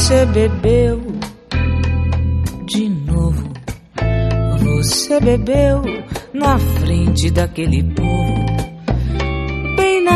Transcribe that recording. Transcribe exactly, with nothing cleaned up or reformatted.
Você bebeu de novo. Você bebeu na frente daquele povo.